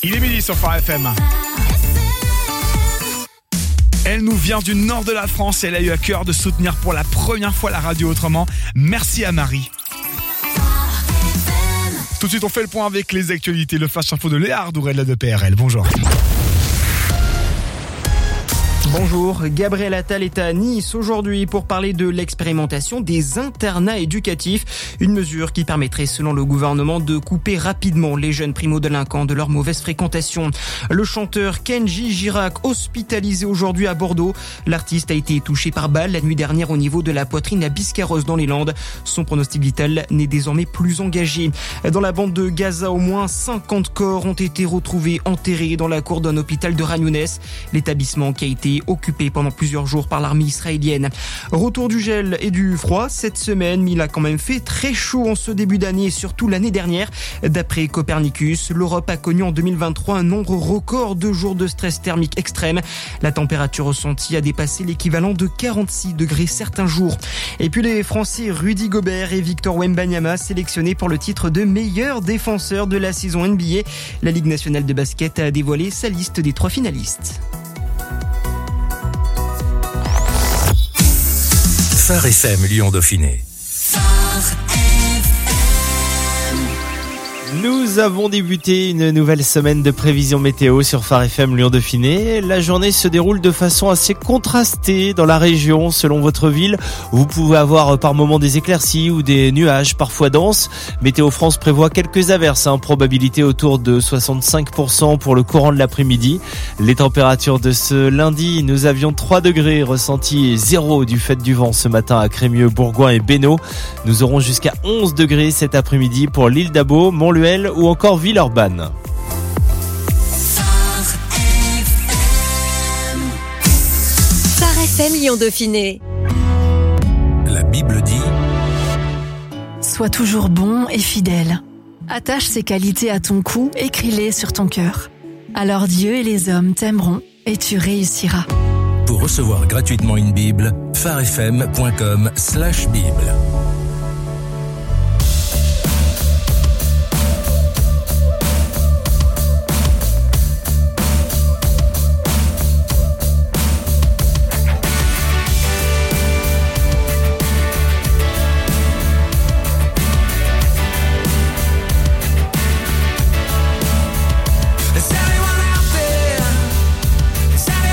Il est midi sur Phare FM. Elle nous vient du nord de la France et elle a eu à cœur de soutenir pour la première fois la radio autrement. Merci à Marie. Tout de suite, on fait le point avec les actualités. Le flash info de Léa Ardourel de PRL. Bonjour. Bonjour, Gabriel Attal est à Nice aujourd'hui pour parler de l'expérimentation des internats éducatifs. Une mesure qui permettrait, selon le gouvernement, de couper rapidement les jeunes primo-délinquants de leur mauvaise fréquentation. Le chanteur Kenji Girac, hospitalisé aujourd'hui à Bordeaux. L'artiste a été touché par balle la nuit dernière au niveau de la poitrine à Biscarrosse dans les Landes. Son pronostic vital n'est désormais plus engagé. Dans la bande de Gaza, au moins 50 corps ont été retrouvés enterrés dans la cour d'un hôpital de Ranyounès. L'établissement qui a été occupé pendant plusieurs jours par l'armée israélienne. Retour du gel et du froid cette semaine, mais il a quand même fait très chaud en ce début d'année et surtout l'année dernière. D'après Copernicus, l'Europe a connu en 2023 un nombre record de jours de stress thermique extrême. La température ressentie a dépassé l'équivalent de 46 degrés certains jours. Et puis les Français Rudy Gobert et Victor Wembanyama sélectionnés pour le titre de meilleur défenseur de la saison NBA. La Ligue nationale de basket a dévoilé sa liste des 3 finalistes. Phare FM Lyon Dauphiné. Nous avons débuté une nouvelle semaine de prévision météo sur Phare FM Lyon Dauphiné. La journée se déroule de façon assez contrastée dans la région. Selon votre ville, vous pouvez avoir par moments des éclaircies ou des nuages parfois denses. Météo France prévoit quelques averses, probabilité autour de 65% pour le courant de l'après-midi. Les températures de ce lundi, nous avions 3 degrés ressentis et 0 du fait du vent ce matin à Crémieux, Bourgoin et Bénaud. Nous aurons jusqu'à 11 degrés cet après-midi pour l'île d'Abo, Montluel ou encore Villeurbanne. Phare FM Lyon Dauphiné. La Bible dit: Sois toujours bon et fidèle. Attache ces qualités à ton cou, écris-les sur ton cœur. Alors Dieu et les hommes t'aimeront et tu réussiras. Pour recevoir gratuitement une Bible, pharefm.com/Bible.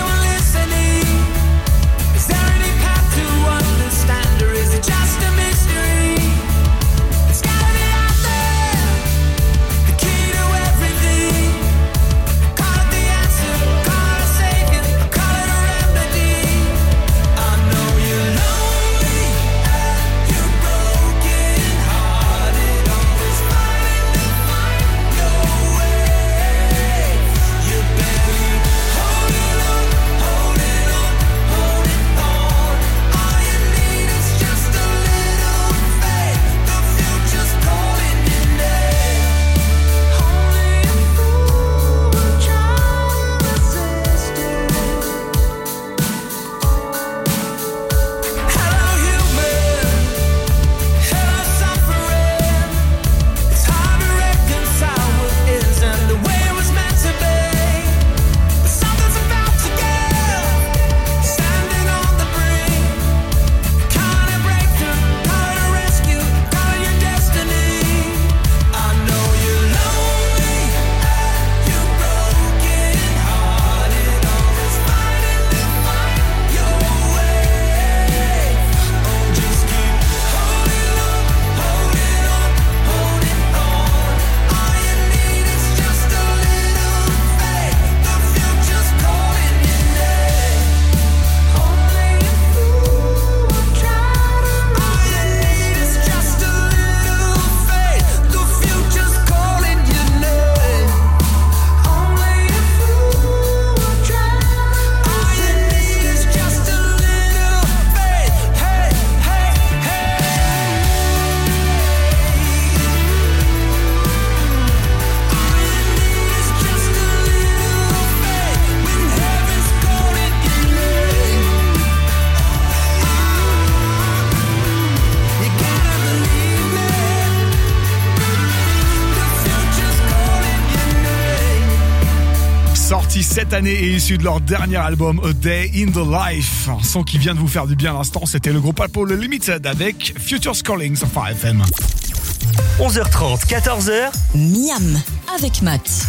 Just a mistake. sorti cette année et issu de leur dernier album A Day in the Life. Un son qui vient de vous faire du bien à l'instant, c'était le groupe Apollo Limited avec Future's Calling sur Phare FM. 11h30, 14h. Miam avec Matt.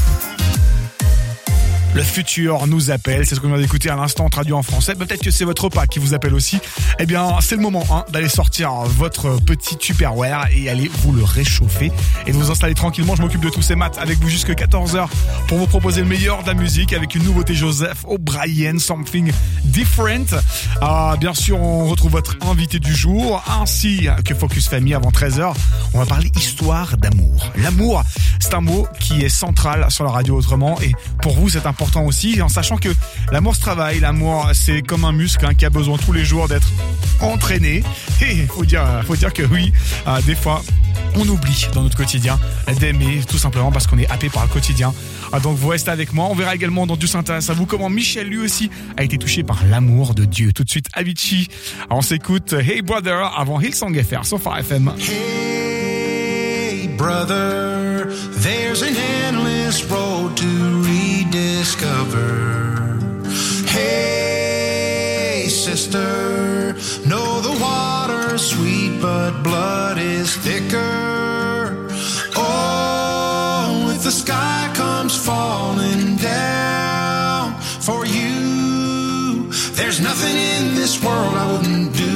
Le futur nous appelle, c'est ce qu'on vient d'écouter à l'instant traduit en français. Peut-être que c'est votre repas qui vous appelle aussi. Eh bien, c'est le moment d'aller sortir votre petit Tupperware et aller vous le réchauffer et de vous installer tranquillement. Je m'occupe de tous ces maths avec vous jusqu'à 14h pour vous proposer le meilleur de la musique avec une nouveauté Joseph O'Brien, Something Different. Bien sûr, on retrouve votre invité du jour ainsi que Focus Family avant 13h. On va parler histoire d'amour. L'amour, c'est un mot qui est central sur la radio autrement et pour vous, c'est important aussi, en sachant que l'amour se travaille, l'amour c'est comme un muscle qui a besoin tous les jours d'être entraîné. Et faut dire que oui, des fois on oublie dans notre quotidien d'aimer tout simplement parce qu'on est happé par le quotidien. Donc vous restez avec moi, on verra également dans Du s'intéresse à vous comment Michel lui aussi a été touché par l'amour de Dieu. Tout de suite Avicii, on s'écoute Hey Brother avant Hillsong FR sur Phare FM. Hey brother, there's an endless road to rediscover. Hey sister, know the water's sweet but blood is thicker. Oh, if the sky comes falling down for you, there's nothing in this world I wouldn't do.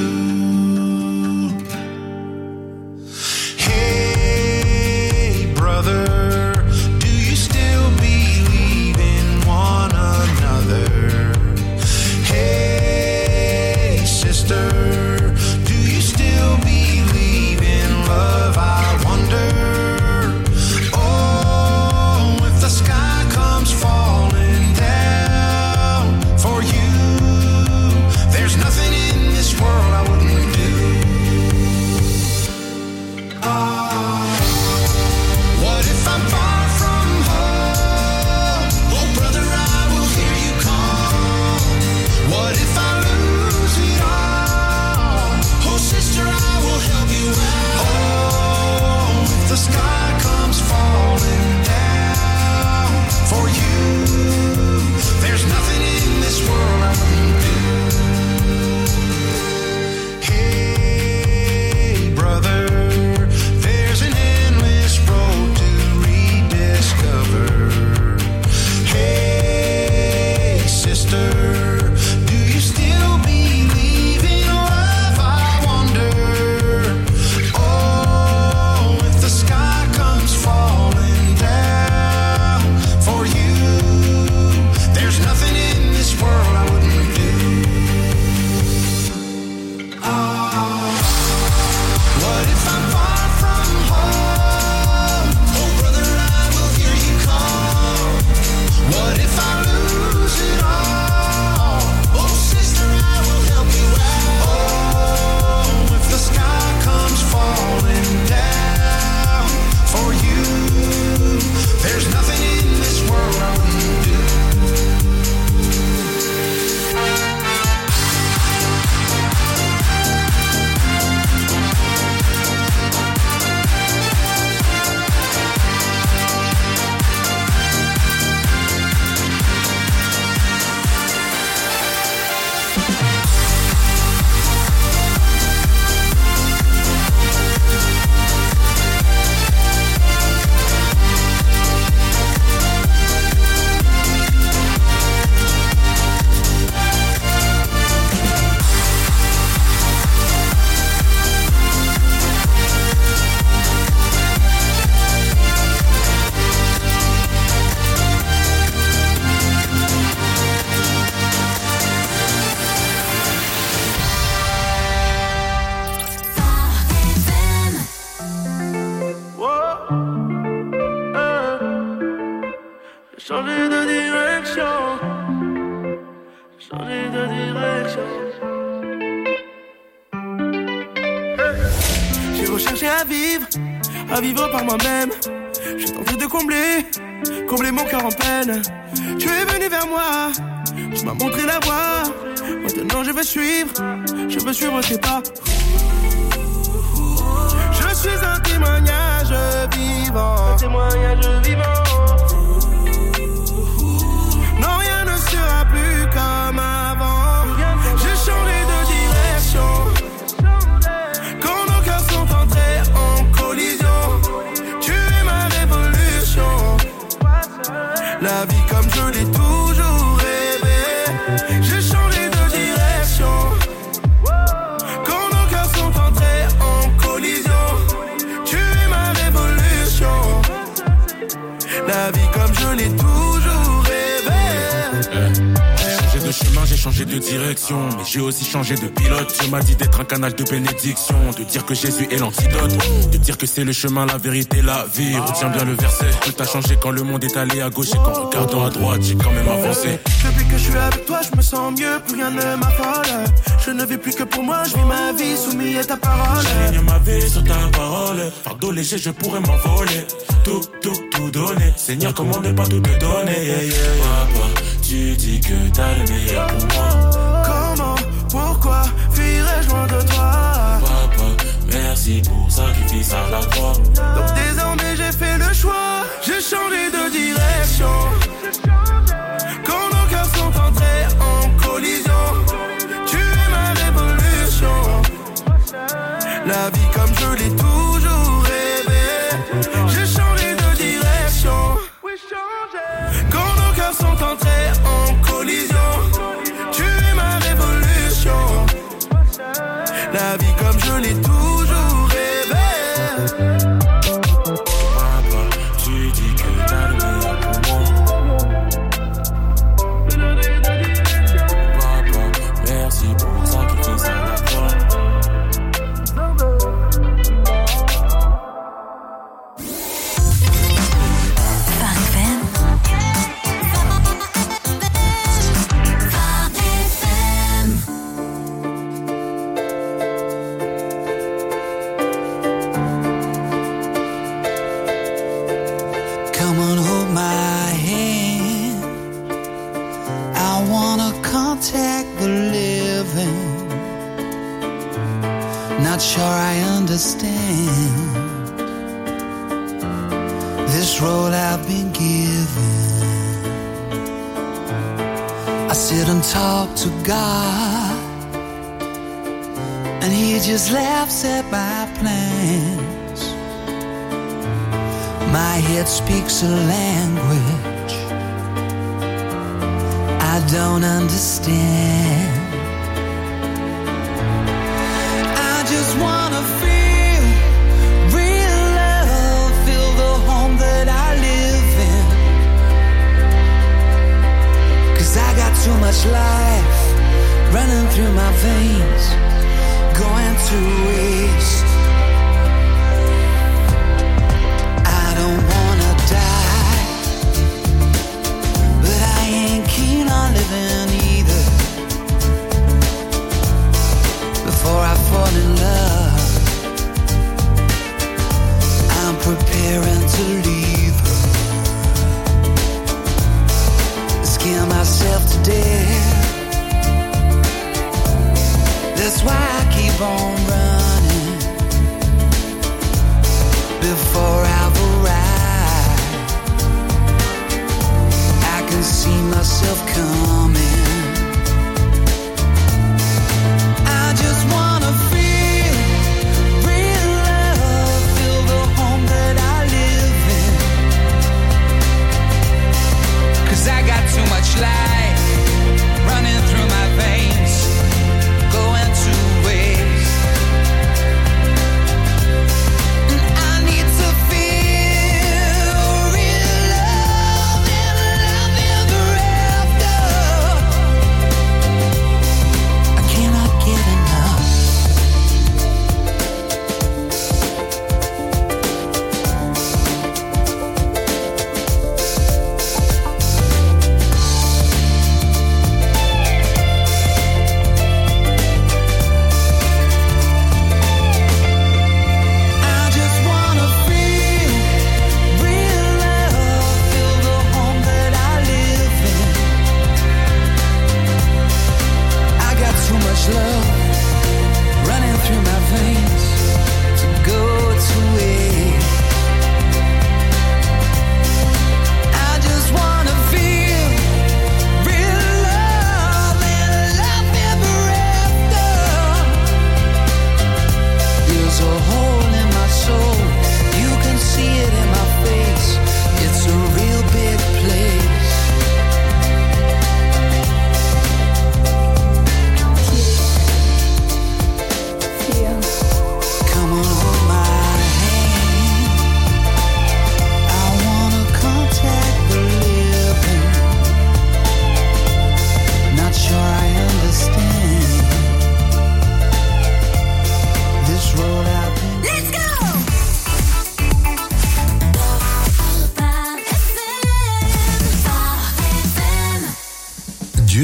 À vivre par moi-même, j'ai tenté de combler mon cœur en peine. Tu es venu vers moi, tu m'as montré la voie. Maintenant je veux suivre tes pas. Je suis un témoignage vivant. Non, je l'ai toujours rêvé. J'ai changé de direction quand nos cœurs sont entrés en collision. Tu es ma révolution. La vie comme je l'ai toujours rêvé. J'ai changé de chemin, j'ai changé de direction, mais j'ai aussi changé de pilote. Dieu m'a dit d'être un canal de bénédiction, de dire que Jésus est l'antidote, de dire que c'est le chemin, la vérité, la vie. Retiens bien le verset. Tout a changé quand le monde est allé à gauche et qu'en regardant à droite, j'ai quand même avancé. Depuis que je suis avec toi, je me sens mieux, plus rien ne m'affole. Je ne vis plus que pour moi, je vis ma vie soumis à ta parole. J'aligne ma vie sur ta parole. Fardeau léger, je pourrais m'envoler. Tout donner. Seigneur, comment ne pas tout te donner? Yeah, yeah. Papa, tu dis que t'as le meilleur pour moi. Comment, pourquoi fuirais-je loin de toi? Papa, merci pour sacrifice à la croix. Donc désormais j'ai fait le choix. J'ai changé de direction quand nos cœurs sont entrés en collision. Tu es ma révolution. La vie comme je l'ai toujours rêvé. J'ai changé de direction quand nos cœurs sont entrés en collision. Tu es ma révolution. La vie comme je l'ai toujours rêvé. Papa, tu dis que t'as le meilleur pour moi. Papa, merci pour le sacrifice à la croix. Come on, hold my hand. I wanna contact the living. Not sure I understand this road I've been given. I sit and talk to God, and He just laughs at my plans. My head speaks a language I don't understand. I just wanna feel real love, feel the home that I live in. 'Cause I got too much life running through my veins, going to waste. I don't wanna die, but I ain't keen on living either. Before I fall in love, I'm preparing to leave her. Scare myself to death. That's why I keep on running. Before I've arrived, I can see myself coming. I just wanna feel real love, feel the home that I live in.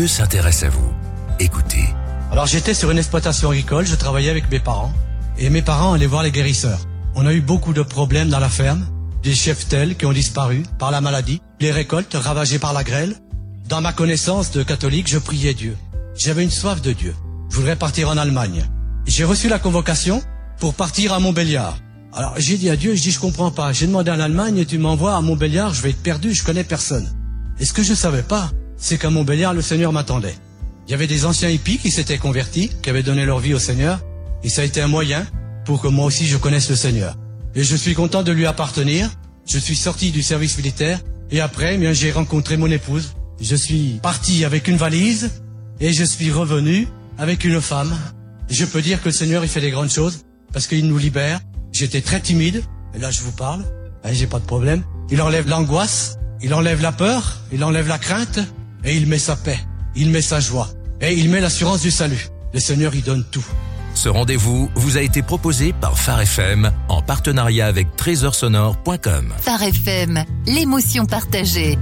Dieu s'intéresse à vous. Écoutez. Alors j'étais sur une exploitation agricole, je travaillais avec mes parents. Et mes parents allaient voir les guérisseurs. On a eu beaucoup de problèmes dans la ferme. Des cheptels qui ont disparu par la maladie. Les récoltes ravagées par la grêle. Dans ma connaissance de catholique, je priais Dieu. J'avais une soif de Dieu. Je voudrais partir en Allemagne. J'ai reçu la convocation pour partir à Montbéliard. Alors j'ai dit à Dieu, je comprends pas. J'ai demandé en Allemagne et tu m'envoies à Montbéliard, je vais être perdu, je connais personne. Et ce que je savais pas, c'est qu'à Montbéliard, le Seigneur m'attendait. Il y avait des anciens hippies qui s'étaient convertis, qui avaient donné leur vie au Seigneur. Et ça a été un moyen pour que moi aussi je connaisse le Seigneur. Et je suis content de lui appartenir. Je suis sorti du service militaire. Et après, bien, j'ai rencontré mon épouse. Je suis parti avec une valise. Et je suis revenu avec une femme. Je peux dire que le Seigneur, il fait des grandes choses. Parce qu'il nous libère. J'étais très timide. Et là, je vous parle. J'ai pas de problème. Il enlève l'angoisse. Il enlève la peur. Il enlève la crainte. Et il met sa paix. Il met sa joie. Et il met l'assurance du salut. Le Seigneur, il donne tout. Ce rendez-vous vous a été proposé par Phare FM en partenariat avec trésorsonore.com. Phare FM, l'émotion partagée.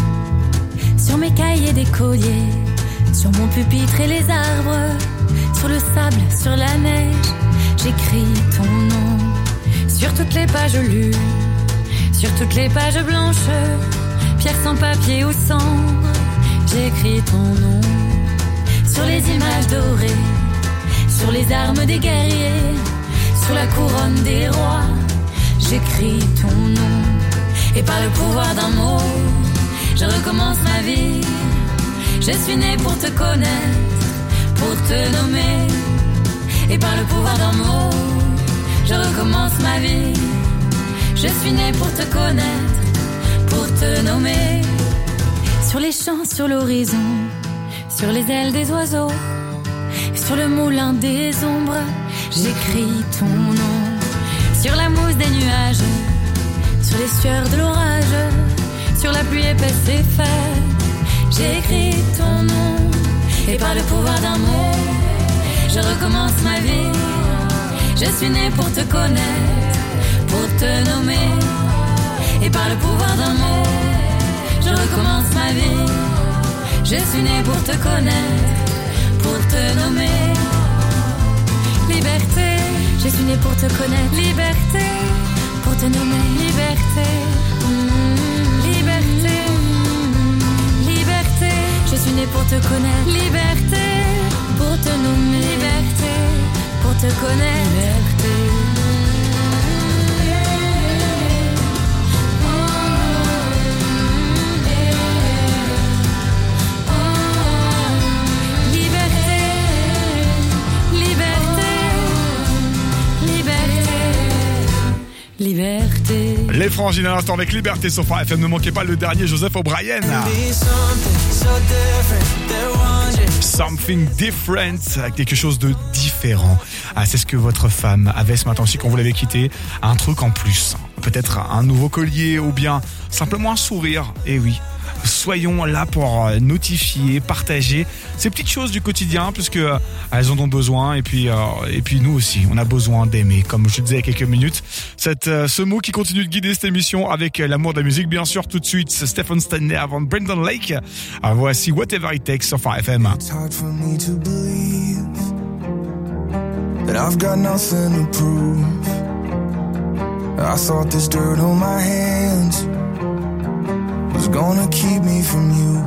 Sur mes cahiers d'écolier, sur mon pupitre et les arbres, sur le sable, sur la neige, j'écris ton nom. Sur toutes les pages lues, sur toutes les pages blanches, pierre sans papier ou cendre, j'écris ton nom. Sur les images dorées, sur les armes des guerriers, sur la couronne des rois, j'écris ton nom. Et par le pouvoir d'un mot, je recommence ma vie. Je suis né pour te connaître, pour te nommer. Et par le pouvoir d'un mot, je recommence ma vie. Je suis né pour te connaître, pour te nommer. Sur les champs, sur l'horizon, sur les ailes des oiseaux, sur le moulin des ombres, j'écris ton nom. Sur la mousse des nuages, sur les sueurs de l'orage, sur la pluie épaisse et faite, j'écris ton nom. Et par le pouvoir d'un mot, je recommence ma vie. Je suis né pour te connaître, pour te nommer. Et par le pouvoir d'un mot, je recommence ma vie. Je suis né pour te connaître, pour te nommer. Liberté, je suis né pour te connaître. Liberté, pour te nommer. Liberté, liberté, liberté, je suis né pour te connaître. Liberté, pour te nommer. Liberté, pour te connaître. Liberté. Liberté. Les Frangines à l'instant avec Liberté sur Phare FM. Ne manquez pas le dernier Joseph O'Brien. Something different, quelque chose de différent. Ah, c'est ce que votre femme avait ce matin aussi quand vous l'avez quitté. Un truc en plus. Peut-être un nouveau collier ou bien simplement un sourire. Et oui. Soyons là pour notifier, partager ces petites choses du quotidien puisque elles en ont besoin et puis nous aussi on a besoin d'aimer comme je le disais il y a quelques minutes. Ce mot qui continue de guider cette émission avec l'amour de la musique bien sûr. Tout de suite Stephen Stanley avant Brendan Lake. Voici Whatever It Takes sur Phare FM. It's hard for me to believe that I've got nothing to prove. I thought this dirt on my hands was gonna keep me from you.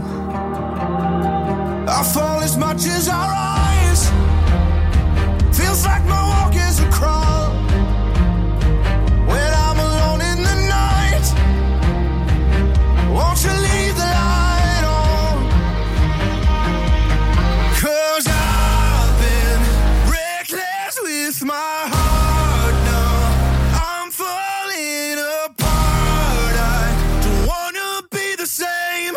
I fall as much as I rise. Feels like my walk is a crawl. When I'm alone in the night, won't you leave the light on? 'Cause I've been reckless with my heart now. I'm falling apart. I don't wanna be the same.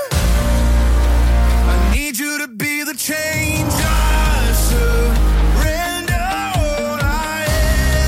I need you to be the change. I surrender all I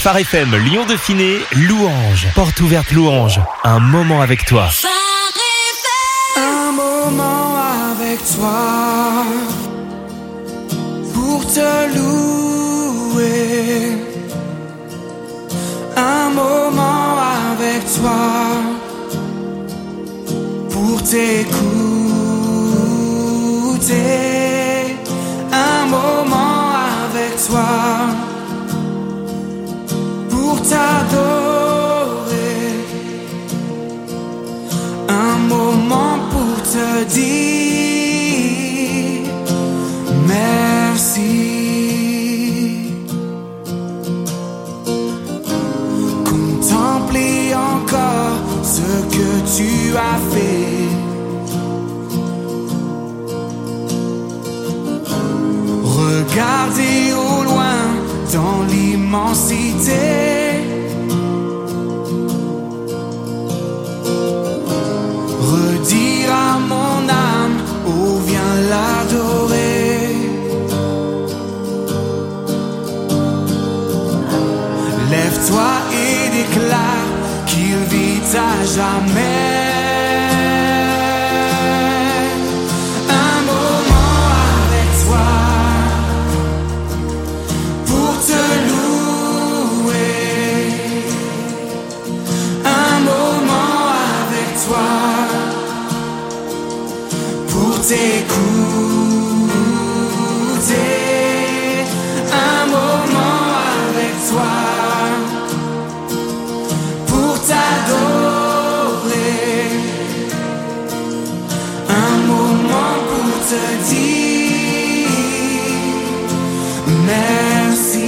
Phare FM, Lyon Dauphiné, Louange. Porte ouverte Louange. Un moment avec toi. Un moment avec toi pour te louer. Un moment avec toi pour t'écouter. Un moment avec toi pour t'adorer. Un moment pour te dire merci. Contempler encore ce que tu as fait. Regarder au loin dans l'immensité. Redire à mon âme, oh viens l'adorer. Lève-toi et déclare qu'il vit à jamais. Un moment avec toi pour te louer. Un moment avec toi pour t'écouter. Un moment avec toi pour t'adorer. Un moment pour te dire merci.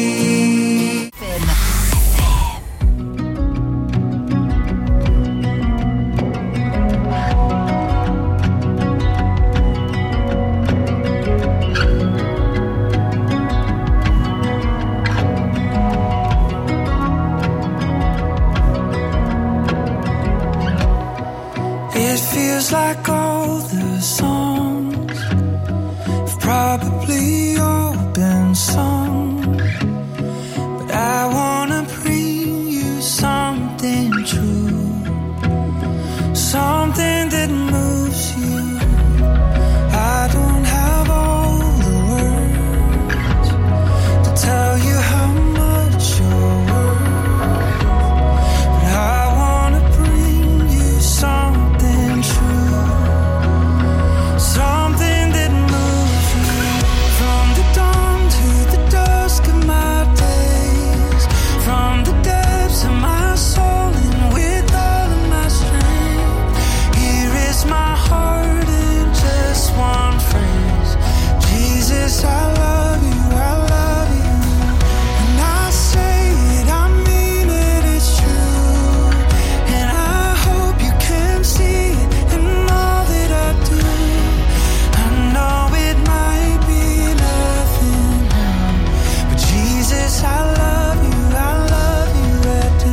It feels like all the songs have probably all been sung, but I wanna bring you something true, something that moves you. I don't have all the words to tell you how much you're worth, but I wanna bring you something true, something that moves you. From the dawn to the dusk of my days, from the depths of my soul and with all of my strength, here is my heart in just one phrase. Jesus, I love you, I love you. And I say it, I mean it, it's true. And I hope you can see it in all that I do. I know it might be nothing now, but Jesus, I love you, I do.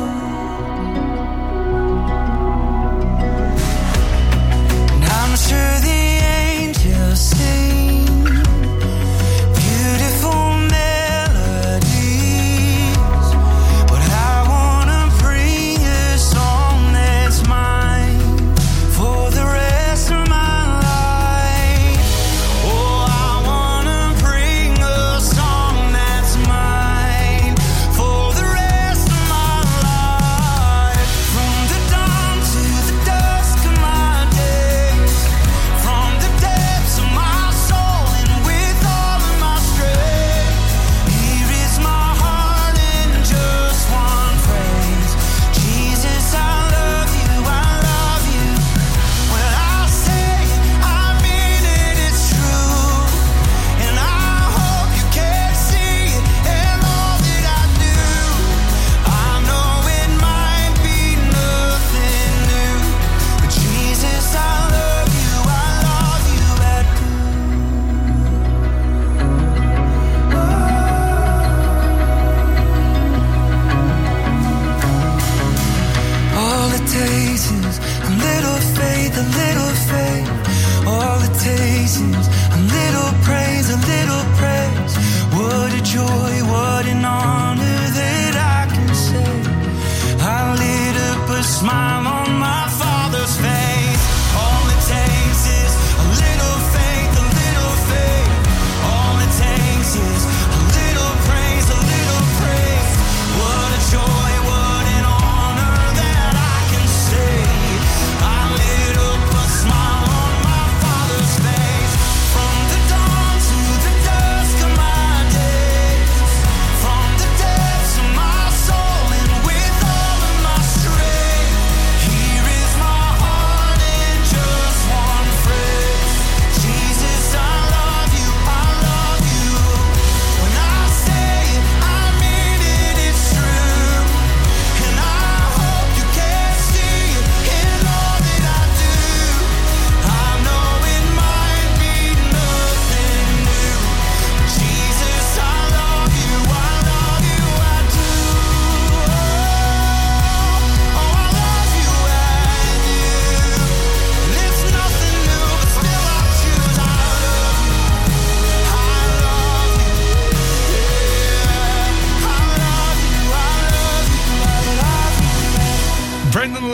And I'm sure the angels sing beautiful melodies, but I wanna bring a song that's mine for the rest of my life. Oh, I wanna bring a song that's mine for the rest of my life. From the dawn to the dusk of my days, from the depths of my soul and with all of my strength, here is my heart in just one phrase. Jesus, I love you, I love you. When I say it, I mean it, it's true. And I hope you can see it in all that I do. I know it might be nothing new, but Jesus, I love you, I do. All it takes is a little faith, a little faith. All it takes is a little praise, a little praise. What a joy, what an honor.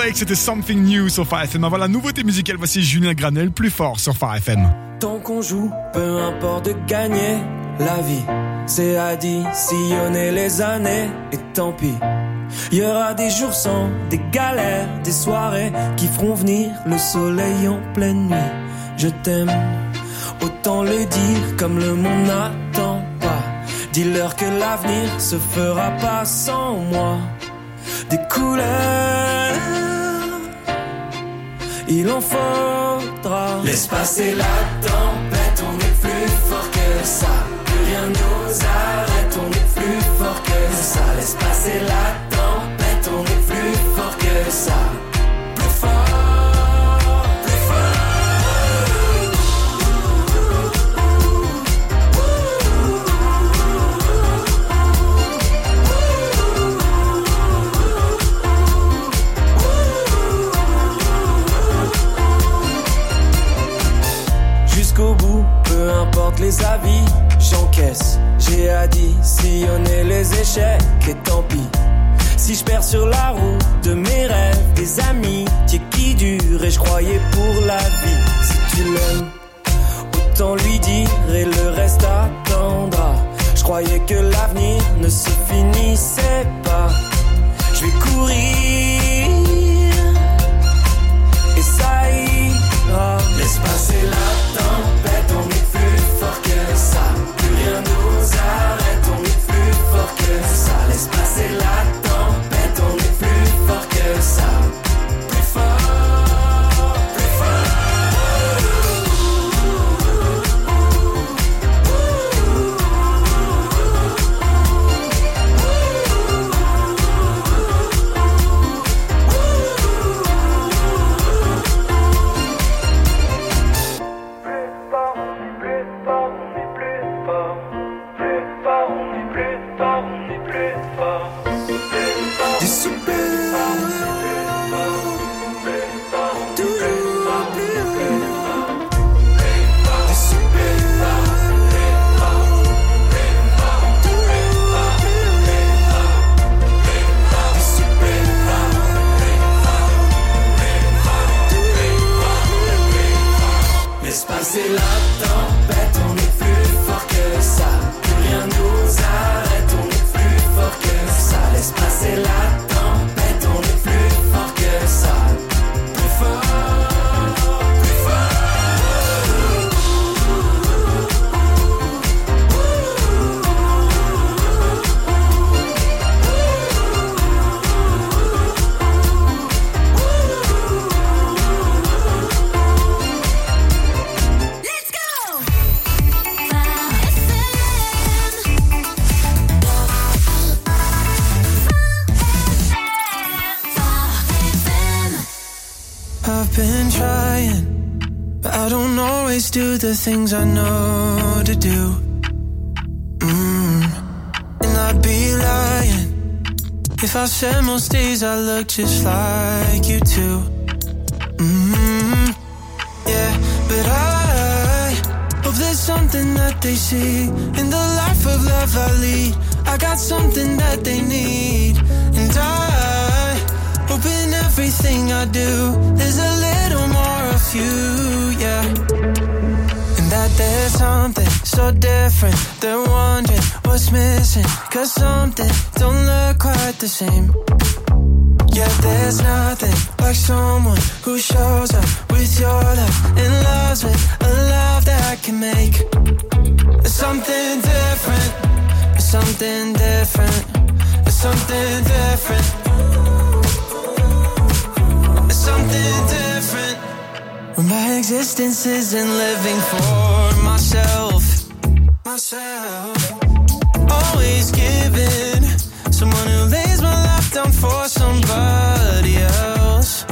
Drake, c'était Something New sur Phare FM. Voilà, nouveauté musicale, voici Julien Granel, plus fort sur Phare FM. Tant qu'on joue, peu importe de gagner, la vie, c'est additionner les années, et tant pis. Il y aura des jours sans, des galères, des soirées qui feront venir le soleil en pleine nuit. Je t'aime, autant le dire comme le monde n'attend pas. Dis-leur que l'avenir se fera pas sans moi. Des couleurs, il en faudra. Laisse passer la tempête, on est plus fort que ça. Plus rien nous arrête, on est plus fort que ça. Laisse passer la tempête, on est plus fort que ça. Plus fort. Jusqu'au bout, peu importe les avis, j'encaisse. J'ai additionné les échecs et tant pis. Si je perds sur la route de mes rêves, des amitiés qui durent et je croyais pour la vie. Si tu l'aimes, autant lui dire et le reste attendra. Je croyais que l'avenir ne se finissait pas. Je vais courir et ça ira. Laisse passer la tempête, on est plus fort que ça. Plus rien nous arrête, on est plus fort que ça. Laisse passer la tempête, on est plus fort que ça. Plus fort, plus fort. C'est la tempête, on est plus fort que ça. Plus rien nous arrête, on est plus fort que ça. Laisse passer la tempête, on est plus fort que ça. Plus fort, plus fort. I've been trying, but I don't always do the things I know to do. And I'd be lying if I said most days I look just like you too. Yeah, but I hope there's something that they see in the life of love I lead. I got something that they need, and I hope in everything I do there's a little more of you, yeah. And that there's something so different. They're wondering what's missing, 'cause something don't look quite the same. Yeah, there's nothing like someone who shows up with your love and loves with a love that can make something different, something different, something different, something different. When my existence isn't living for myself, always giving, someone who lays my life down for somebody else,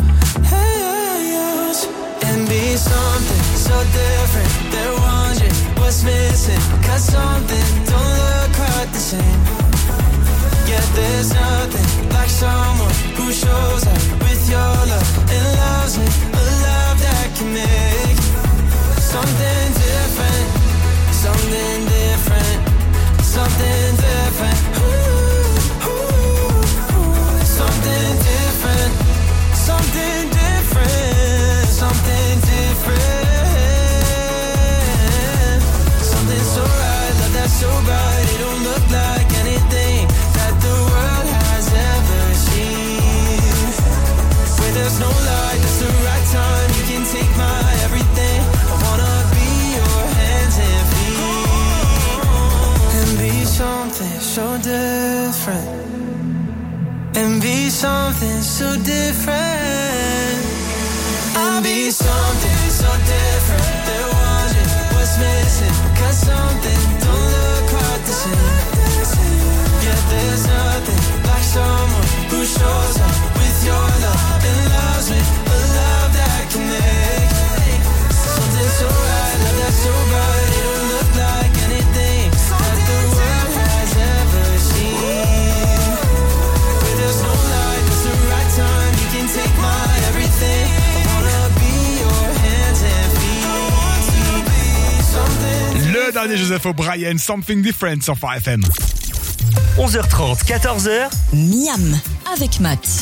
and be something so different. They're wondering what's missing, 'cause something don't look quite the same. Yeah, there's nothing like someone who shows up with your love and loves me, a love that can make something different, something different, something different. Ooh, ooh, ooh. Something different, something different and be something so different. And be something so different. There wasn't what's missing, 'cause something don't look quite the same. Yeah, there's nothing like someone who shows up with your love and loves with a love that can make something so right, love that's so bright. It don't look like anything that the world has ever seen. Where there's no light, it's the right time. You can take my everything. I wanna be your hands and feet. Something. Le dernier Joseph O'Brien, Something Different sur Phare FM. 11h30, 14h. Miam avec Matt.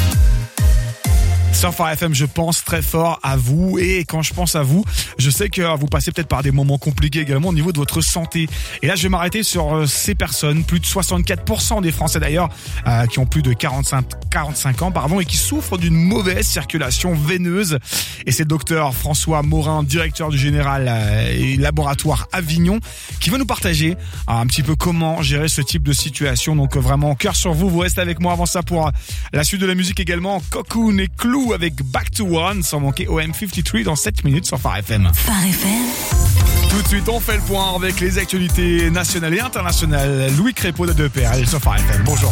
Sur Phare FM, je pense très fort à vous, et quand je pense à vous, je sais que vous passez peut-être par des moments compliqués également au niveau de votre santé. Et là, je vais m'arrêter sur ces personnes, plus de 64% des Français d'ailleurs, qui ont plus de 45 ans, et qui souffrent d'une mauvaise circulation veineuse. Et c'est le docteur François Morin, directeur du Général et laboratoire Avignon, qui va nous partager un petit peu comment gérer ce type de situation. Donc vraiment, cœur sur vous, vous restez avec moi. Avant ça, pour la suite de la musique également, Cocoon et Clou avec Back to One, sans manquer OM53 dans 7 minutes sur Phare FM. Phare FM. Tout de suite, on fait le point avec les actualités nationales et internationales. Louis Crépeau de 2PL sur Phare FM. Bonjour.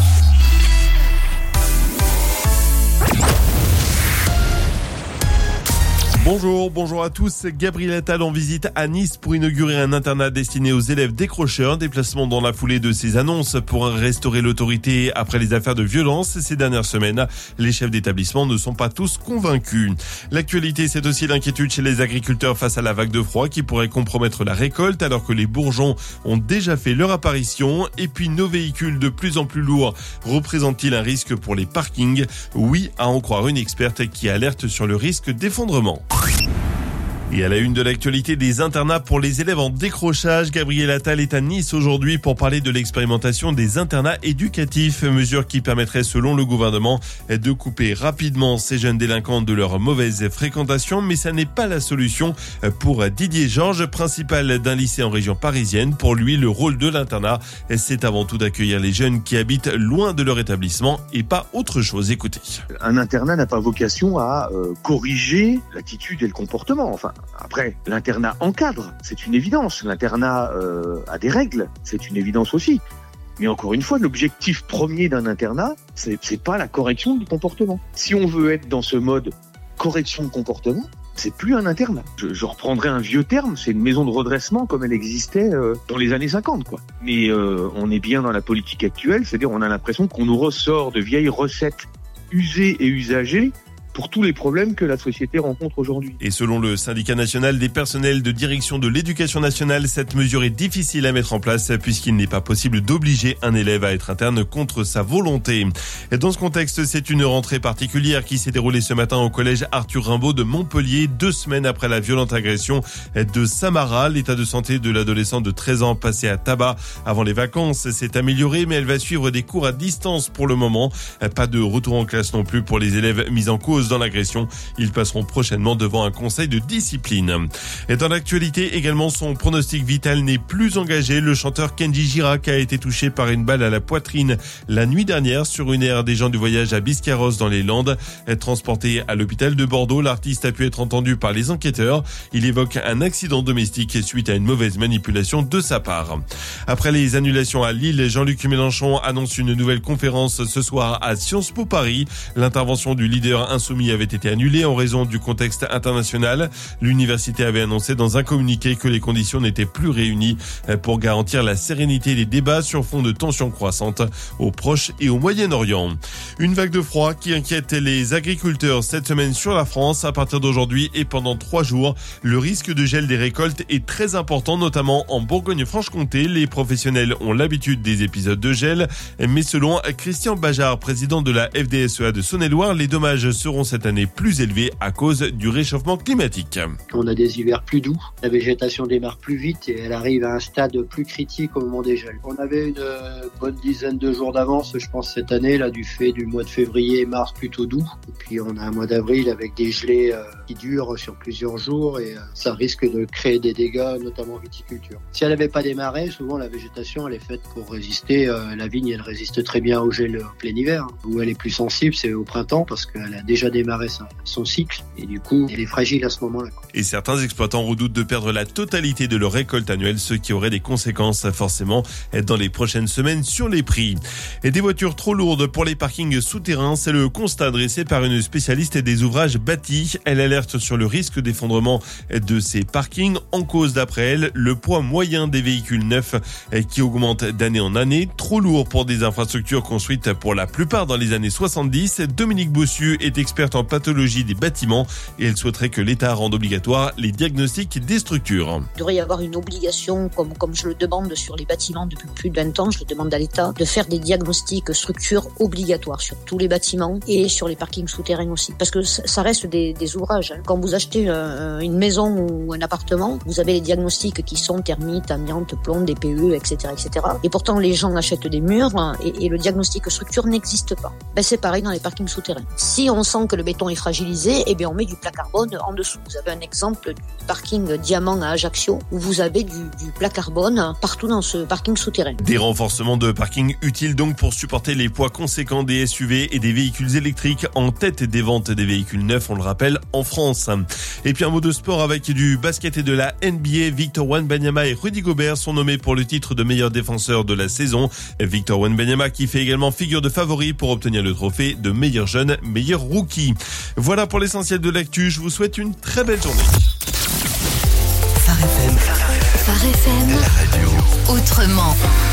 Bonjour à tous. Gabriel Attal en visite à Nice pour inaugurer un internat destiné aux élèves décrocheurs. Déplacement dans la foulée de ces annonces pour restaurer l'autorité après les affaires de violence ces dernières semaines. Les chefs d'établissement ne sont pas tous convaincus. L'actualité, c'est aussi l'inquiétude chez les agriculteurs face à la vague de froid qui pourrait compromettre la récolte alors que les bourgeons ont déjà fait leur apparition. Et puis nos véhicules de plus en plus lourds représentent-ils un risque pour les parkings? Oui, à en croire une experte qui alerte sur le risque d'effondrement. Et à la une de l'actualité, des internats pour les élèves en décrochage. Gabriel Attal est à Nice aujourd'hui pour parler de l'expérimentation des internats éducatifs, mesure qui permettrait selon le gouvernement de couper rapidement ces jeunes délinquants de leur mauvaise fréquentation. Mais ça n'est pas la solution pour Didier Georges, principal d'un lycée en région parisienne. Pour lui, le rôle de l'internat, c'est avant tout d'accueillir les jeunes qui habitent loin de leur établissement et pas autre chose. Écoutez. Un internat n'a pas vocation à corriger l'attitude et le comportement. Enfin, après, l'internat encadre, c'est une évidence. L'internat a des règles, c'est une évidence aussi. Mais encore une fois, l'objectif premier d'un internat, c'est pas la correction du comportement. Si on veut être dans ce mode correction de comportement, c'est plus un internat. Je reprendrai un vieux terme, c'est une maison de redressement comme elle existait dans les années 50, quoi. Mais on est bien dans la politique actuelle, c'est-à-dire on a l'impression qu'on nous ressort de vieilles recettes usées et usagées pour tous les problèmes que la société rencontre aujourd'hui. Et selon le syndicat national des personnels de direction de l'éducation nationale, cette mesure est difficile à mettre en place puisqu'il n'est pas possible d'obliger un élève à être interne contre sa volonté. Et dans ce contexte, c'est une rentrée particulière qui s'est déroulée ce matin au collège Arthur Rimbaud de Montpellier, 2 semaines après la violente agression de Samara. L'état de santé de l'adolescente de 13 ans passé à tabac avant les vacances s'est amélioré, mais elle va suivre des cours à distance pour le moment. Pas de retour en classe non plus pour les élèves mis en cause dans l'agression. Ils passeront prochainement devant un conseil de discipline. Et dans l'actualité également, son pronostic vital n'est plus engagé. Le chanteur Kenji Girac a été touché par une balle à la poitrine la nuit dernière sur une aire des gens du voyage à Biscarrosse dans les Landes. Transporté à l'hôpital de Bordeaux, l'artiste a pu être entendu par les enquêteurs. Il évoque un accident domestique suite à une mauvaise manipulation de sa part. Après les annulations à Lille, Jean-Luc Mélenchon annonce une nouvelle conférence ce soir à Sciences Po Paris. L'intervention du leader insoumis avait été annulée en raison du contexte international. L'université avait annoncé dans un communiqué que les conditions n'étaient plus réunies pour garantir la sérénité des débats sur fond de tensions croissantes au Proche et au Moyen-Orient. Une vague de froid qui inquiète les agriculteurs cette semaine sur la France. À partir d'aujourd'hui et pendant 3 jours, le risque de gel des récoltes est très important, notamment en Bourgogne-Franche-Comté. Les professionnels ont l'habitude des épisodes de gel, mais selon Christian Bajard, président de la FDSEA de Saône-et-Loire, les dommages seront seront cette année plus élevées à cause du réchauffement climatique. On a des hivers plus doux, la végétation démarre plus vite et elle arrive à un stade plus critique au moment des gels. On avait une bonne dizaine de jours d'avance, je pense, cette année, là, du fait du mois de février et mars plutôt doux. Et puis on a un mois d'avril avec des gelées qui durent sur plusieurs jours et ça risque de créer des dégâts, notamment en viticulture. Si elle n'avait pas démarré, souvent la végétation elle est faite pour résister. La vigne elle résiste très bien au gel en plein hiver. Où elle est plus sensible, c'est au printemps parce qu'elle a déjà démarré son cycle et du coup elle est fragile à ce moment-là. Et certains exploitants redoutent de perdre la totalité de leur récolte annuelle, ce qui aurait des conséquences forcément dans les prochaines semaines sur les prix. Et des voitures trop lourdes pour les parkings souterrains, c'est le constat dressé par une spécialiste des ouvrages bâtis. Elle alerte sur le risque d'effondrement de ces parkings. En cause, d'après elle, le poids moyen des véhicules neufs qui augmente d'année en année. Trop lourd pour des infrastructures construites pour la plupart dans les années 70. Dominique Bossu est experte en pathologie des bâtiments et elle souhaiterait que l'État rende obligatoire les diagnostics des structures. Il devrait y avoir une obligation, comme je le demande sur les bâtiments depuis plus de 20 ans, je le demande à l'État, de faire des diagnostics structures obligatoires sur tous les bâtiments et sur les parkings souterrains aussi. Parce que ça reste des ouvrages. Quand vous achetez une maison ou un appartement, vous avez les diagnostics qui sont thermites, amiante, plomb, DPE, etc., etc. Et pourtant, les gens achètent des murs et le diagnostic structure n'existe pas. C'est pareil dans les parkings souterrains. Si on sent que le béton est fragilisé, on met du plat carbone en dessous. Vous avez un exemple du parking Diamant à Ajaccio où vous avez du plat carbone partout dans ce parking souterrain. Des renforcements de parking utiles donc pour supporter les poids conséquents des SUV et des véhicules électriques en tête des ventes des véhicules neufs, on le rappelle, en France. Et puis un mot de sport avec du basket et de la NBA. Victor Wembanyama et Rudy Gobert sont nommés pour le titre de meilleur défenseur de la saison. Victor Wembanyama qui fait également figure de favori pour obtenir le trophée de meilleur jeune, meilleur rookie. Voilà pour l'essentiel de l'actu. Je vous souhaite une très belle journée. Phare FM. La radio. Autrement.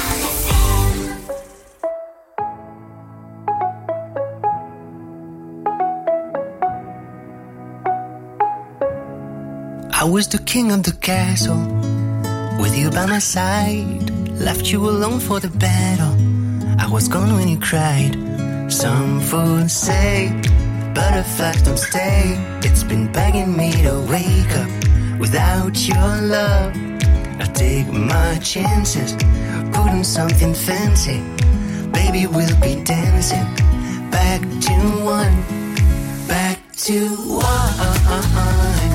I was the king of the castle, with you by my side. Left you alone for the battle. I was gone when you cried. Some fools say, but the fact don't stay. It's been begging me to wake up without your love. I take my chances, putting something fancy. Baby, we'll be dancing back to one, back to one.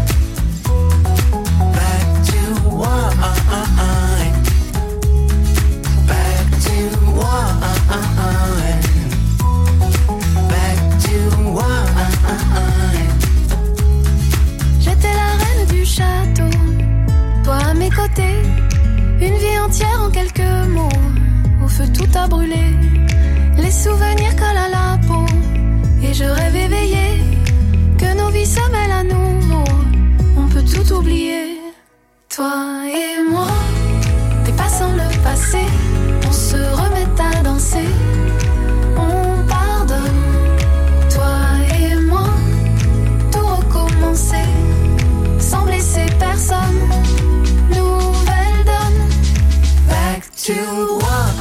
J'étais la reine du château, toi à mes côtés, une vie entière en quelques mots. Au feu tout a brûlé, les souvenirs collent à la peau. Et je rêve éveillé que nos vies se mêlent à nouveau. On peut tout oublier, toi et moi, dépassant le passé, on se remet à danser. On pardonne, toi et moi, tout recommencer, sans blesser personne. Nouvelle donne, back to one,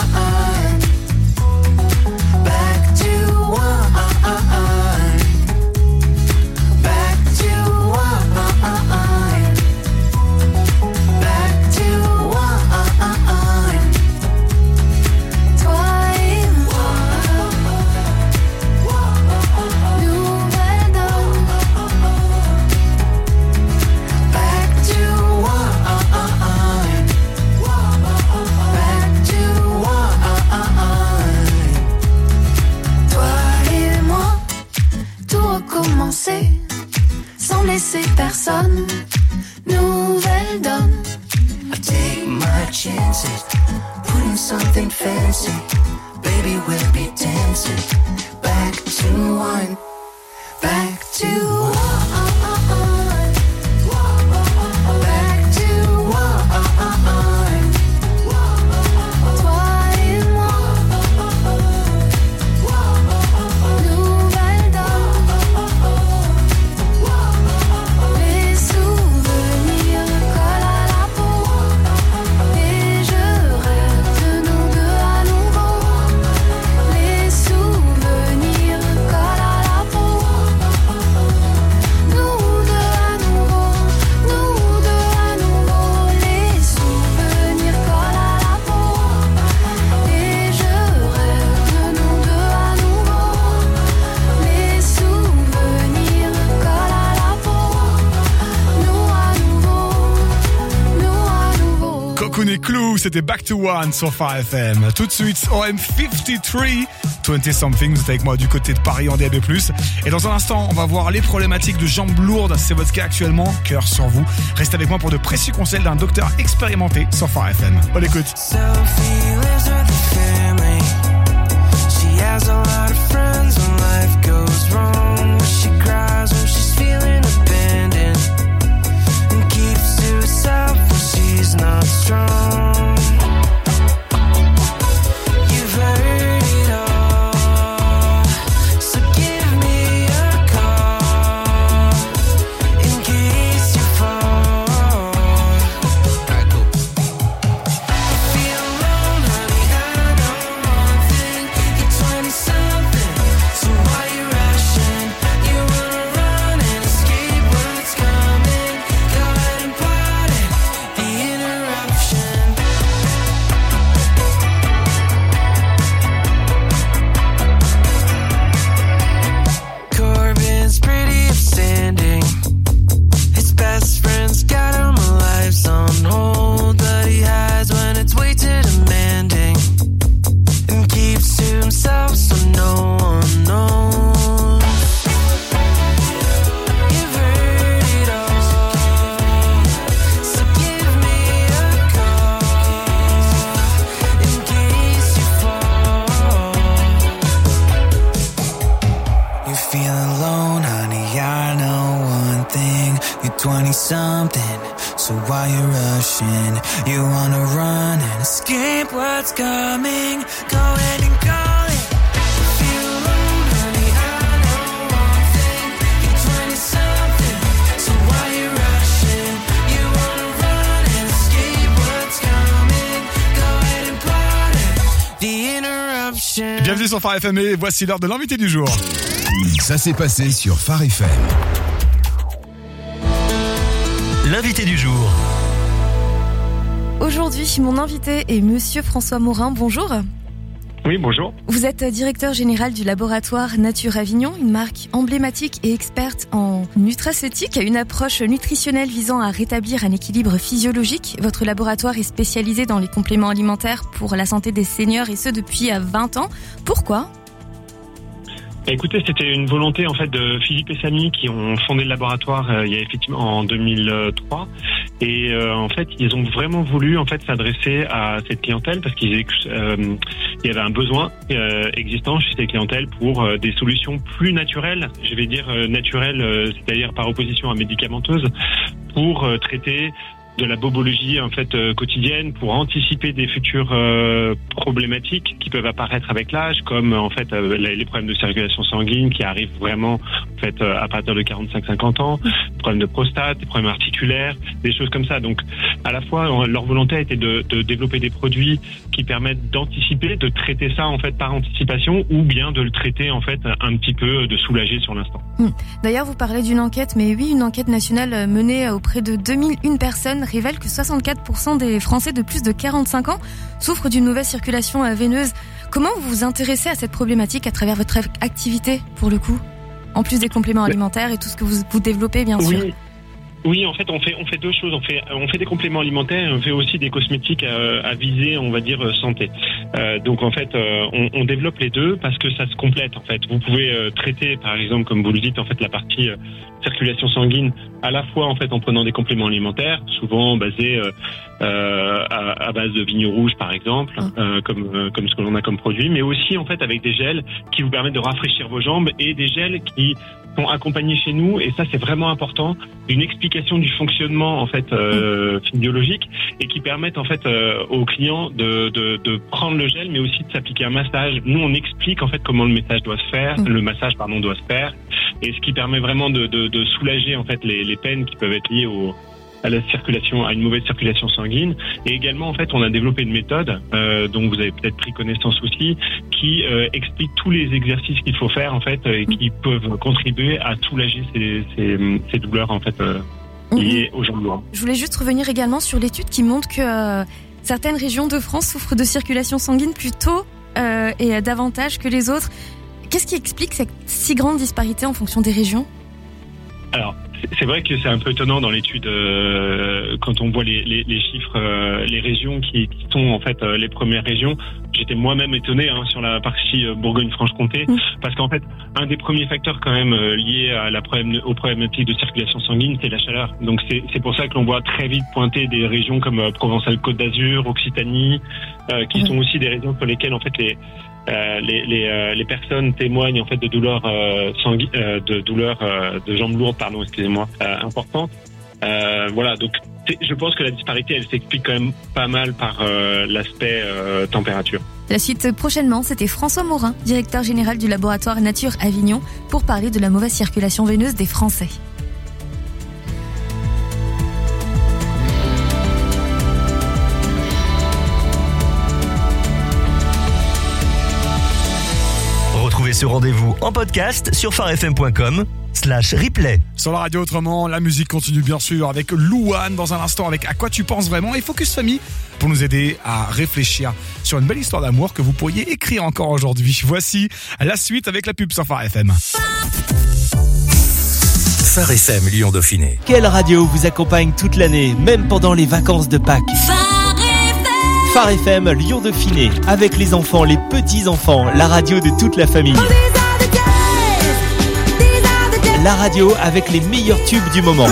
back to one, back to one, back to one. Toi et moi, nouvelle donne, back to one, back to one. Toi et moi, tout recommencer, sans laisser personne. Nouvelle donne. I take my chances, putting something fancy. Baby, we'll be dancing back to one, back to one. Back to one. Toi et moi, nouvelle donne. Les souvenirs collent à la peau et je rêve de nous deux à nouveau. Les souvenirs collent à la peau connaît Clue, c'était Back to One sur Phare FM. Tout de suite, OM53, 20 something, vous êtes avec moi du côté de Paris en DAB+. Et dans un instant, on va voir les problématiques de jambes lourdes, c'est votre cas actuellement, cœur sur vous. Restez avec moi pour de précieux conseils d'un docteur expérimenté sur Phare FM. Bonne écoute. Has a lot of friends when life goes wrong. She cries when she's feeling abandoned and keeps to herself when she's not strong. You've heard it all, so give me a call in case you fall. Alright, cool. Feel alone, honey, I know one thing. You're 20-something, so why you rushing? You wanna run and escape what's coming. Go ahead and pardon the interruption. Corbin's pretty upstanding. His best friend's got all my lives on hold, but he hides when it's way too demanding and keeps to himself so no one knows. You've heard it all, so give me a call in case you fall. You feel alone, honey, I know one thing. You're 20-something, so why you rushing? You wanna run and escape what's coming. Go ahead and call it. Feel alone, honey, I know one thing. You're 20-something, so why you rushing? You wanna run and escape what's coming. Go ahead and pardon the interruption. Bienvenue sur Phare FM et voici l'heure de l'invité du jour. Ça s'est passé sur Phare FM. L'invité du jour. Aujourd'hui, mon invité est Monsieur François Morin. Bonjour. Oui, bonjour. Vous êtes directeur général du laboratoire Nature Avignon, une marque emblématique et experte en nutraceutique, une approche nutritionnelle visant à rétablir un équilibre physiologique. Votre laboratoire est spécialisé dans les compléments alimentaires pour la santé des seniors et ce depuis 20 ans. Pourquoi ? Écoutez, c'était une volonté en fait de Philippe et Samy qui ont fondé le laboratoire il y a effectivement en 2003 et en fait ils ont vraiment voulu en fait s'adresser à cette clientèle parce qu'il y avait un besoin existant chez cette clientèle pour des solutions plus naturelles, je vais dire naturelles, c'est-à-dire par opposition à médicamenteuses, pour traiter de la bobologie en fait quotidienne, pour anticiper des futures problématiques qui peuvent apparaître avec l'âge, comme en fait les problèmes de circulation sanguine qui arrivent vraiment en fait à partir de 45-50 ans, des problèmes de prostate, des problèmes articulaires, des choses comme ça. Donc à la fois leur volonté a été de développer des produits qui permettent d'anticiper, de traiter ça en fait par anticipation, ou bien de le traiter en fait un petit peu, de soulager sur l'instant. D'ailleurs, vous parlez d'une enquête, mais oui, une enquête nationale menée auprès de 2001 personnes révèle que 64% des Français de plus de 45 ans souffrent d'une mauvaise circulation veineuse. Comment vous vous intéressez à cette problématique à travers votre activité, pour le coup, en plus des compléments alimentaires et tout ce que vous développez, bien sûr? Oui, en fait, on fait deux choses. On fait des compléments alimentaires et on fait aussi des cosmétiques à viser, on va dire, santé. Donc, en fait, on développe les deux parce que ça se complète, en fait. Vous pouvez traiter, par exemple, comme vous le dites, en fait, la partie circulation sanguine à la fois, en fait, en prenant des compléments alimentaires, souvent basés à base de vignes rouges, par exemple, comme ce que l'on a comme produit, mais aussi, en fait, avec des gels qui vous permettent de rafraîchir vos jambes et des gels qui sont accompagnés chez nous, et ça c'est vraiment important, d'une explication du fonctionnement en fait physiologique, et qui permettent en fait aux clients de prendre le gel, mais aussi de s'appliquer un massage. Nous on explique en fait comment le massage doit se faire, doit se faire, et ce qui permet vraiment de soulager en fait les peines qui peuvent être liées à la circulation, à une mauvaise circulation sanguine. Et également, en fait, on a développé une méthode dont vous avez peut-être pris connaissance aussi, qui explique tous les exercices qu'il faut faire, en fait, et qui peuvent contribuer à soulager ces douleurs, en fait, liées aux jambes lourdes. Je voulais juste revenir également sur l'étude qui montre que certaines régions de France souffrent de circulation sanguine plus tôt et davantage que les autres. Qu'est-ce qui explique cette si grande disparité en fonction des régions ? Alors, c'est vrai que c'est un peu étonnant dans l'étude quand on voit les chiffres, les régions qui sont en fait les premières régions. J'étais moi-même étonné sur la partie Bourgogne-Franche-Comté, parce qu'en fait, un des premiers facteurs quand même liés à aux problématiques de circulation sanguine, c'est la chaleur. Donc c'est pour ça que l'on voit très vite pointer des régions comme Provence-Alpes-Côte d'Azur, Occitanie, qui sont aussi des régions sur lesquelles en fait les personnes témoignent en fait de douleurs de jambes lourdes, importantes. Voilà, donc je pense que la disparité, elle s'explique quand même pas mal par l'aspect température. La suite prochainement, c'était François Morin, directeur général du laboratoire Nature Avignon, pour parler de la mauvaise circulation veineuse des Français. Retrouvez ce rendez-vous en podcast sur farfm.com/replay. Sur la radio autrement, la musique continue bien sûr avec Louane dans un instant avec À quoi tu penses vraiment et Focus Famille pour nous aider à réfléchir sur une belle histoire d'amour que vous pourriez écrire encore aujourd'hui. Voici la suite avec la pub sur Phare FM. Phare FM Lyon Dauphiné. Quelle radio vous accompagne toute l'année, même pendant les vacances de Pâques? Phare FM Lyon Dauphiné, avec les enfants, les petits-enfants, la radio de toute la famille. La radio avec les meilleurs tubes du moment.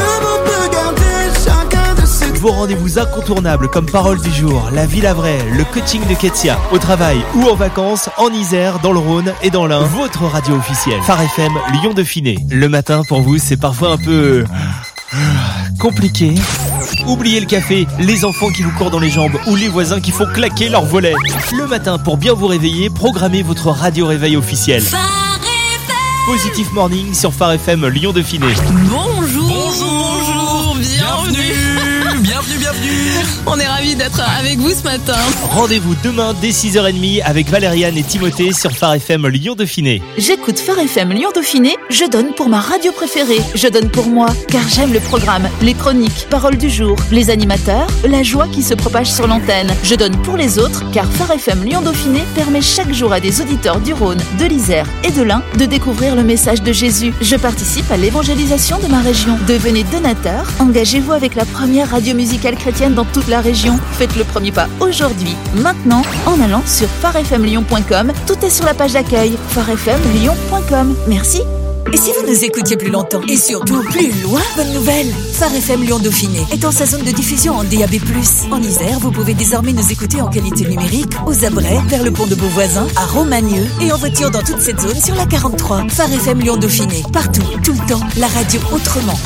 Vos rendez-vous incontournables comme Parole du jour, La Ville à Vrai, le coaching de Ketsia, au travail ou en vacances, en Isère, dans le Rhône et dans l'Ain. Votre radio officielle. Phare FM Lyon Dauphiné. Le matin pour vous, c'est parfois un peu compliqué. Oubliez le café, les enfants qui vous courent dans les jambes ou les voisins qui font claquer leurs volets. Le matin, pour bien vous réveiller, programmez votre radio réveil officielle. Positive Morning sur Phare FM Lyon Dauphiné. Bonjour, bienvenue. On est ravis d'être avec vous ce matin. Rendez-vous demain dès 6h30 avec Valériane et Timothée sur Phare FM Lyon Dauphiné. J'écoute Phare FM Lyon Dauphiné, je donne pour ma radio préférée. Je donne pour moi, car j'aime le programme, les chroniques, paroles du jour, les animateurs, la joie qui se propage sur l'antenne. Je donne pour les autres, car Phare FM Lyon Dauphiné permet chaque jour à des auditeurs du Rhône, de l'Isère et de l'Ain de découvrir le message de Jésus. Je participe à l'évangélisation de ma région. Devenez donateur, engagez-vous avec la première radio musicale chrétienne dans toute la région. Faites le premier pas aujourd'hui, maintenant, en allant sur pharefmlyon.com. Tout est sur la page d'accueil, pharefmlyon.com. Merci. Et si vous nous écoutiez plus longtemps et surtout plus loin, bonne nouvelle, Phare FM Lyon Dauphiné est dans sa zone de diffusion en DAB+. En Isère, vous pouvez désormais nous écouter en qualité numérique aux Abrets, vers le pont de Beauvoisin, à Romagnieu et en voiture dans toute cette zone sur la 43. Phare FM Lyon Dauphiné, partout, tout le temps, la radio autrement.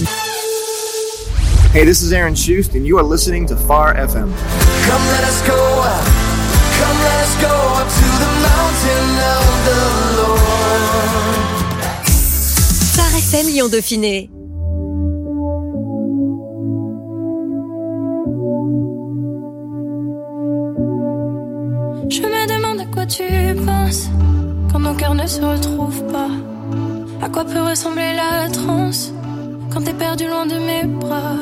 Hey, this is Aaron Schust, and you are listening to Phare FM. Come let us go up. Come let us go up to the mountain of the Lord. Phare FM Lyon Dauphiné. Je me demande à quoi tu penses quand nos cœurs ne se retrouvent pas. À quoi peut ressembler la transe quand t'es perdu loin de mes bras.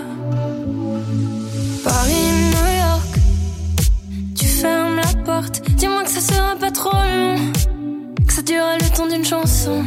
Paris, New York, tu fermes la porte. Dis-moi que ça sera pas trop long, que ça durera le temps d'une chanson.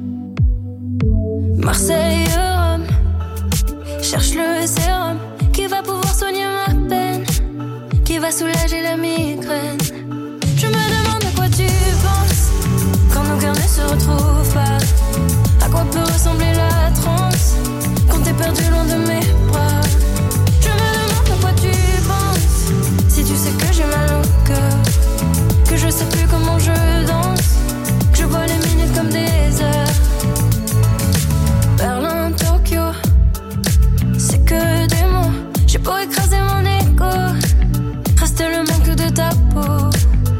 Marseille, Rome, cherche le sérum qui va pouvoir soigner ma peine, qui va soulager la migraine. Je me demande à quoi tu penses quand nos cœurs ne se retrouvent pas. À quoi peut ressembler la transe quand t'es perdu loin de mes bras. Je me demande à quoi tu penses, si tu sais que j'ai mal au cœur, que je sais plus comment je danse, que je vois les minutes comme des heures. Berlin, Tokyo, c'est que des mots. J'ai beau écraser mon égo, reste le manque de ta peau.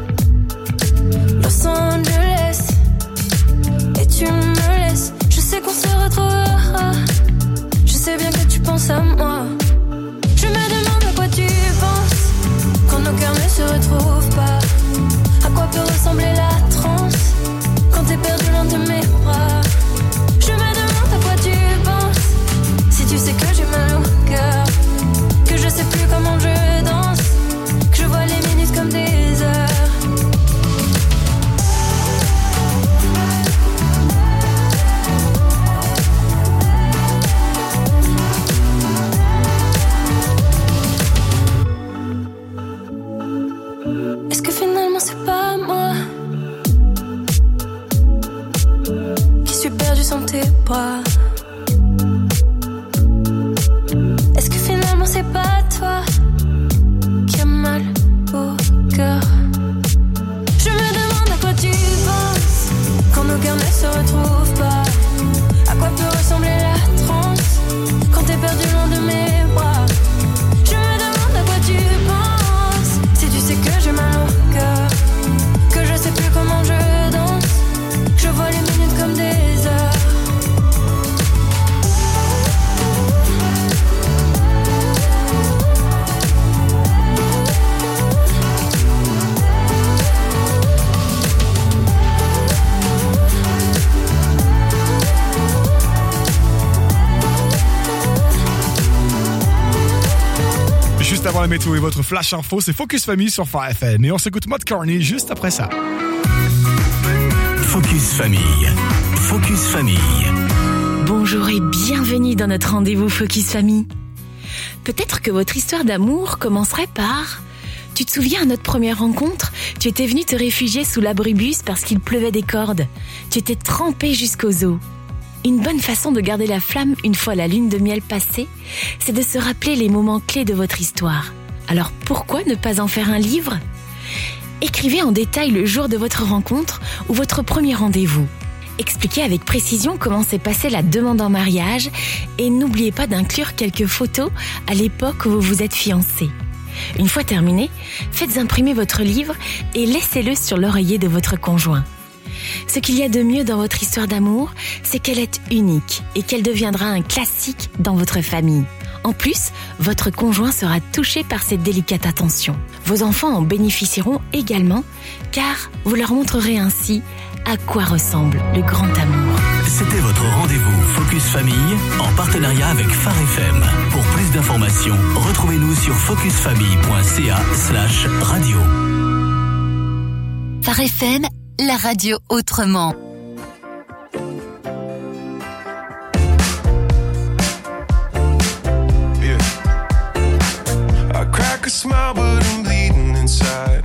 Los Angeles, et tu me laisses. Je sais qu'on se retrouvera. Je sais bien que tu penses à Juste avant la météo et votre flash info, c'est Focus Famille sur Phare FM. Et on s'écoute Matt Carney juste après ça. Focus Famille. Focus Famille. Bonjour et bienvenue dans notre rendez-vous Focus Famille. Peut-être que votre histoire d'amour commencerait par... Tu te souviens à notre première rencontre, tu étais venu te réfugier sous l'abribus parce qu'il pleuvait des cordes. Tu étais trempé jusqu'aux os. Une bonne façon de garder la flamme une fois la lune de miel passée, c'est de se rappeler les moments clés de votre histoire. Alors pourquoi ne pas en faire un livre ? Écrivez en détail le jour de votre rencontre ou votre premier rendez-vous. Expliquez avec précision comment s'est passée la demande en mariage et n'oubliez pas d'inclure quelques photos à l'époque où vous vous êtes fiancés. Une fois terminé, faites imprimer votre livre et laissez-le sur l'oreiller de votre conjoint. Ce qu'il y a de mieux dans votre histoire d'amour, c'est qu'elle est unique et qu'elle deviendra un classique dans votre famille. En plus, votre conjoint sera touché par cette délicate attention. Vos enfants en bénéficieront également, car vous leur montrerez ainsi à quoi ressemble le grand amour. C'était votre rendez-vous Focus Famille en partenariat avec Phare FM. Pour plus d'informations, retrouvez-nous sur focusfamille.ca/radio. Phare FM, la radio autrement. I crack a smile, but I'm bleeding inside.